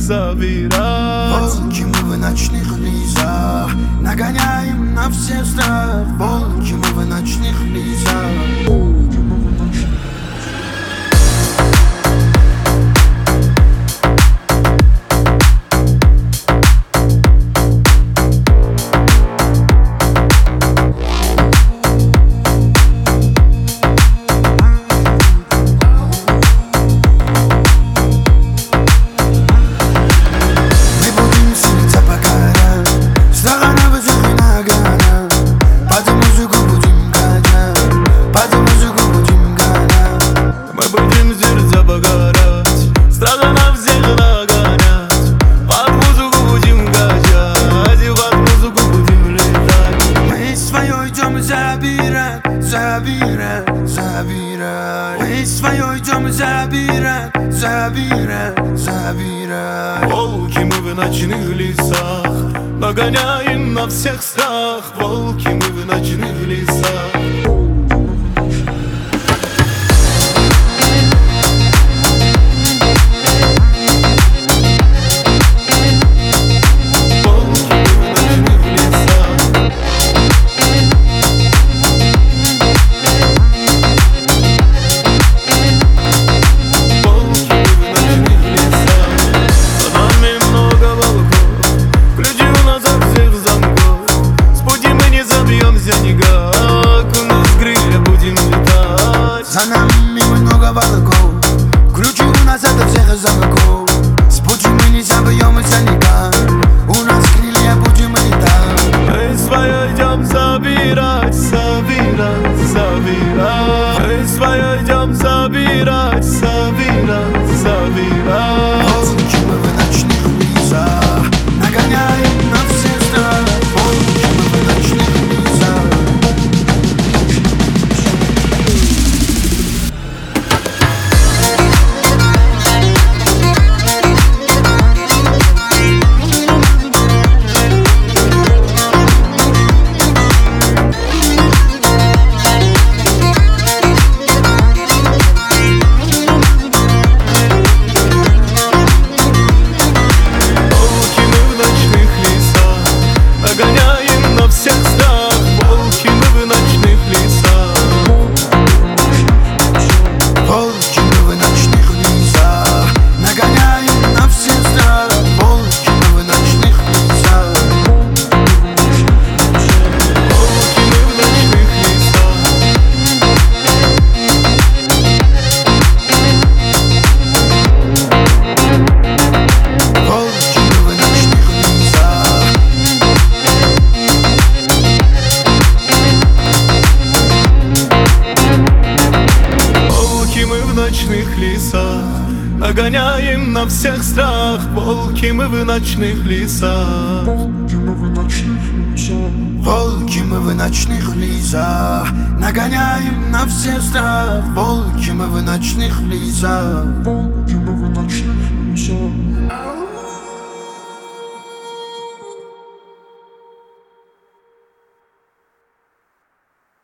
забирать. Волки мы в ночных лесах, нагоняем на всех страх. Волки мы в ночных лесах. Забирай, мы свое идем забирать, забирай. Волки мы в ночных лесах, нагоняем на всех страх. Волки мы в ночных лесах. За нами много волков, ключи у нас от всех замков. С пути мы не забьемся никак, у нас крылья будем летать. Мы свое идем забирать, забирать, забирать. Мы свое идем забирать, забирать, забирать. Волки мы в ночных лесах, нагоняем на всех страх. Волки мы в ночных лесах. Нагоняем на всех страх. Волки мы в ночных лесах. Волки мы в ночных лесах, нагоняем на всех страх. Волки мы в ночных лесах. Волки мы в ночных лесах. Волки мы в ночных лесах. Волки мы в ночных лесах, нагоняем на всех страх. Волки мы в ночных лесах. Волки мы в ночных лесах, нагоняем на всех страх. Волки мы в ночных лесах.